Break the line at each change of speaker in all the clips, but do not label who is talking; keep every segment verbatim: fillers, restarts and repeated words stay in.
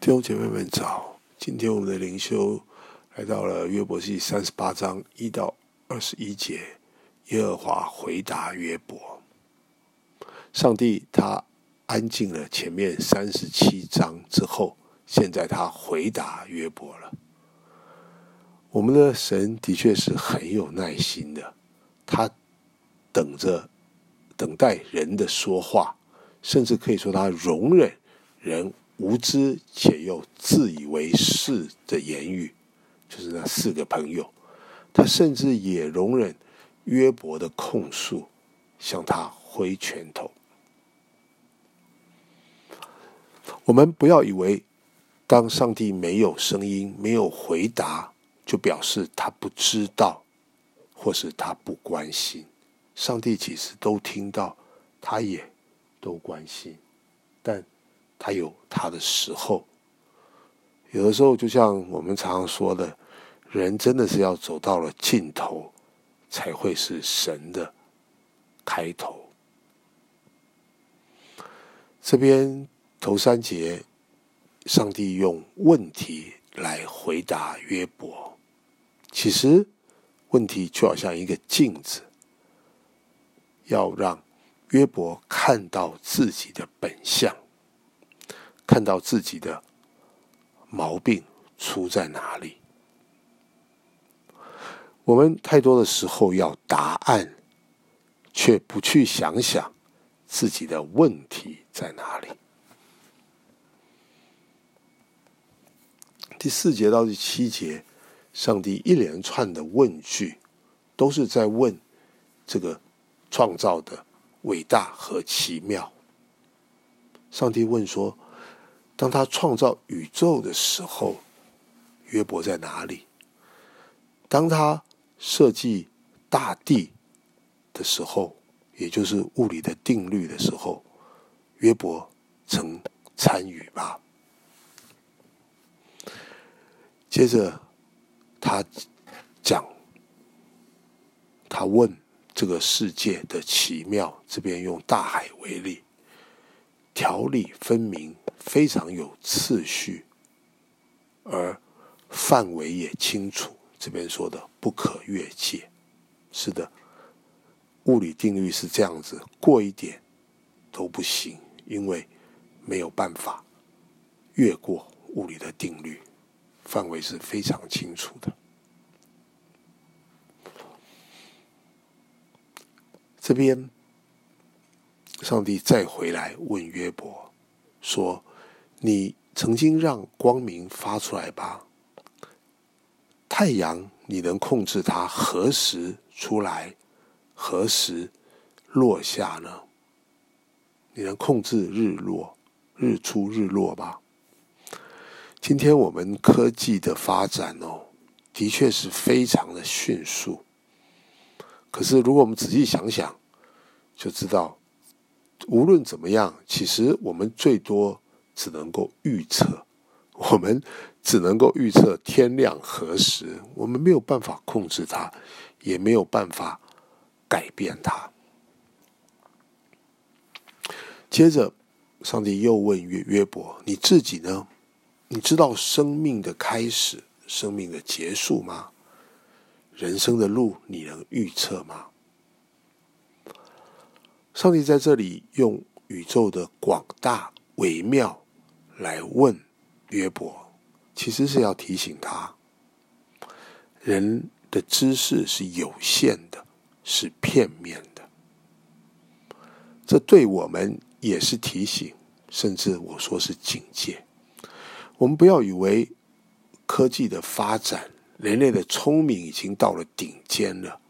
弟兄姐妹们早，今天我们的灵修来到了约伯记三十八章一到二十一节，耶和华回答约伯。上帝他安静了前面三十七章之后，现在他回答约伯了。我们的神的确是很有耐心的，他等着等待人的说话，甚至可以说他容忍人无知且又自以为是的言语，就是那四个朋友。他甚至也容忍约伯的控诉，向他挥拳头。我们不要以为当上帝没有声音没有回答，就表示他不知道或是他不关心。上帝其实都听到，他也都关心，但他有他的时候。有的时候就像我们常常说的，人真的是要走到了尽头才会是神的开头。这边头三节上帝用问题来回答约伯，其实问题就好像一个镜子，要让约伯看到自己的本相，看到自己的毛病出在哪里。我们太多的时候要答案，却不去想想自己的问题在哪里。第四节到第七节，上帝一连串的问句，都是在问这个创造的伟大和奇妙。上帝问说，当他创造宇宙的时候，约伯在哪里？当他设计大地的时候，也就是物理的定律的时候，约伯曾参与吧？接着他讲，他问这个世界的奇妙，这边用大海为例，条理分明，非常有次序，而范围也清楚。这边说的不可越界，是的，物理定律是这样子，过一点都不行，因为没有办法越过物理的定律，范围是非常清楚的。这边上帝再回来问约伯说，你曾经让光明发出来吧？太阳你能控制它何时出来何时落下呢？你能控制日落日出日落吧？今天我们科技的发展哦，的确是非常的迅速。可是如果我们仔细想想，就知道无论怎么样，其实我们最多只能够预测，我们只能够预测天亮何时，我们没有办法控制它，也没有办法改变它。接着上帝又问约约伯，你自己呢？你知道生命的开始生命的结束吗？人生的路你能预测吗？上帝在这里用宇宙的广大微妙来问约伯，其实是要提醒他，人的知识是有限的，是片面的。这对我们也是提醒，甚至我说是警戒。我们不要以为科技的发展，人类的聪明已经到了顶尖了，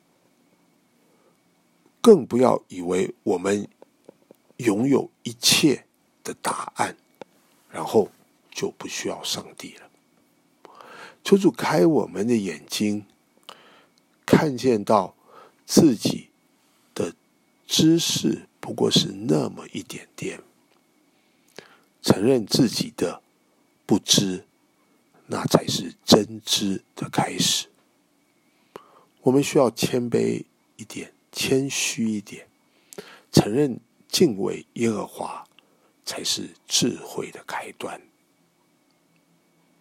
更不要以为我们拥有一切的答案，然后就不需要上帝了。求主开我们的眼睛，看见到自己的知识不过是那么一点点，承认自己的不知，那才是真知的开始。我们需要谦卑一点，谦虚一点，承认敬畏耶和华才是智慧的开端。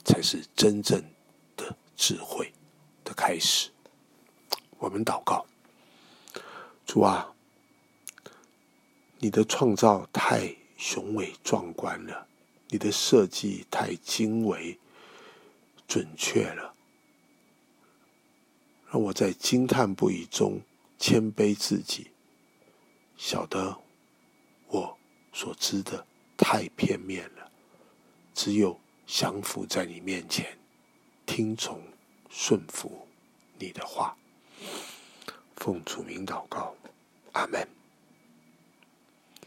才是真正的智慧的开始。我们祷告，主啊，你的创造太雄伟壮观了，你的设计太精微准确了，让我在惊叹不已中谦卑自己，晓得我所知的太片面了，只有降服在你面前，听从顺服你的话。奉主名祷告，阿们。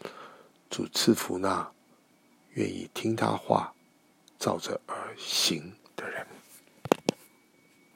主赐福那愿意听他话，照着而行